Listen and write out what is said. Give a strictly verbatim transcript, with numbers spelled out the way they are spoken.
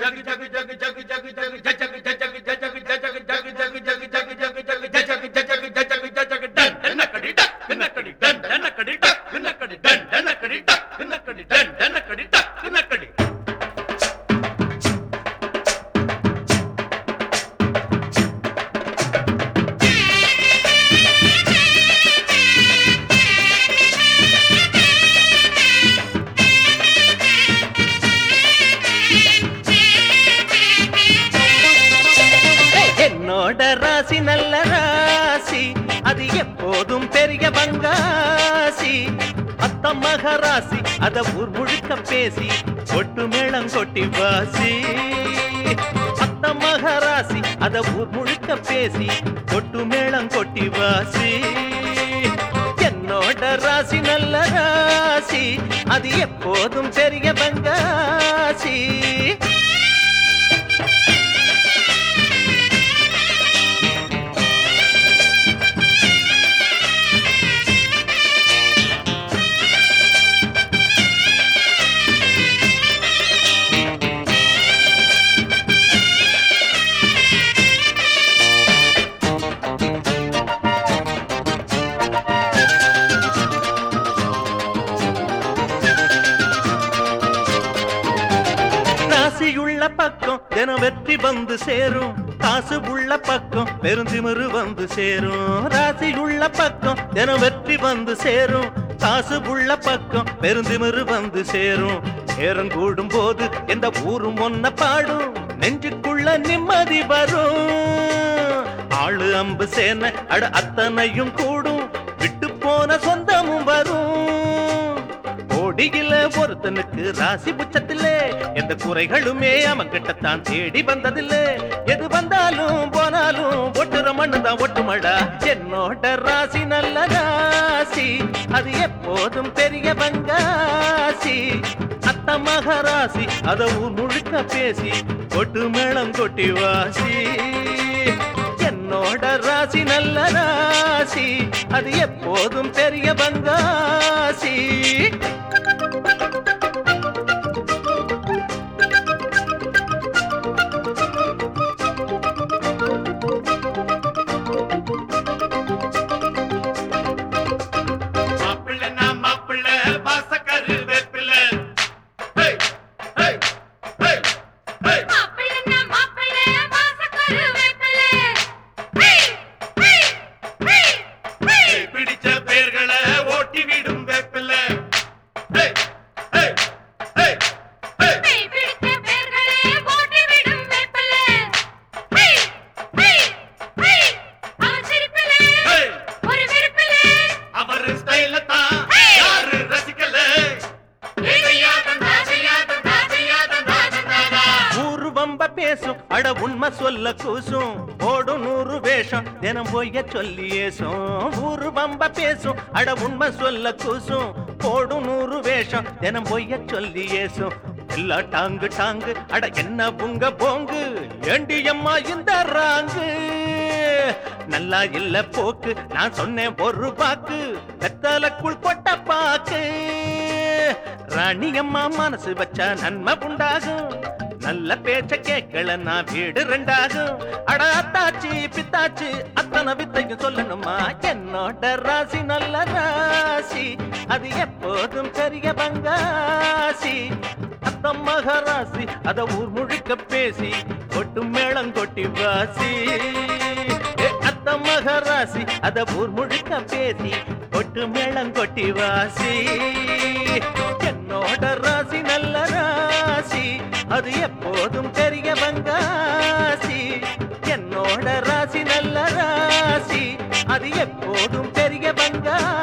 ராசி நல்ல ராசி அது எப்போதும் பெரிய பங்காசி அத்த மகராசி அத ஊர் முழுக்க பேசி கொட்டு மேளம் கொட்டி வாசி அத்த மகராசி அத ஊர் முழுக்க பேசி கொட்டு மேளம் கொட்டி வாசி என்னோட ராசி நல்ல ராசி அது எப்போதும் பெரிய பங்காசி ராசியுள்ள பக்கம் தினம் வெற்றி வந்து சேரும் காசு உள்ள பக்கம் பெருந்திமிரு வந்து சேரும் ராசியுள்ள பக்கம் தினம் வெற்றி வந்து சேரும் காசு உள்ள பக்கம் பெருந்திமிரு வந்து சேரும் நேரம் கூடும் போது எந்த ஊரும் ஒன்ன பாடும் நெஞ்சுக்குள்ள நிம்மதி வரும் ஆளு அம்பு சேன அட அத்தனையும் கூடும் விட்டு போன சொந்தமும் வரும் கோடியில ஒருத்தனுக்கு ராசி புச்சத்திலே எந்த குறைகளுமே அவன் கிட்டத்தான் தேடி வந்ததில்லை எது வந்தாலும் போனாலும் ஒட்டுற மண்ணுதான் ஒட்டுமடா என்னோட ராசி நல்ல ராசி அது எப்போதும் பெரிய பங்காசி அத்த மகராசி அத ஊர் முழுக்க பேசி கொட்டு மேளம் கொட்டி வாசி என்னோட ராசி நல்ல ராசி அது எப்போதும் பெரிய பங்காசி பேசும் அட உண்மை சொல்ல கூசும் ஓடும் நூறு வேஷம் தினம் போய சொல்லி ஏசும் ஊரு பம்ப பேசும் அட உண்மை சொல்ல கூசும் ஓடும் நூறு வேஷம் தினம் போய சொல்லி ஏசும் எல்லா டாங்கு டாங்கு அட என்ன புங்க போங்கு ஏண்டி அம்மா இந்த ராங்கு நல்லா இல்ல போக்கு நான் சொன்னேன் ஒரு பாக்கு வெத்தலக்குள் கொட்ட பாக்கு ராணி அம்மா மனசு வச்சா நன்மை உண்டாகும் நல்ல பேச்ச கேட்கல நான் வீடு ரெண்டாகும் அட அத்தாச்சி பித்தாச்சி அத்தனை வித்தையும் சொல்லணுமா என்னோட ராசி நல்ல ராசி அது எப்போதும் பெரிய பங்காசி அத்த மகராசி அத ஊர் முழுக்க பேசி கொட்டு மேளம் கொட்டி வாசி அத்த மகராசி அத ஊர் முழுக்க பேசி கொட்டு மேளம் கொட்டி வாசி என்னோட ராசி நல்ல ராசி அது எப்போதும் பெரிய பங்காசி என்னோட ராசி நல்ல ராசி அது எப்போதும் பெரிய பங்காசி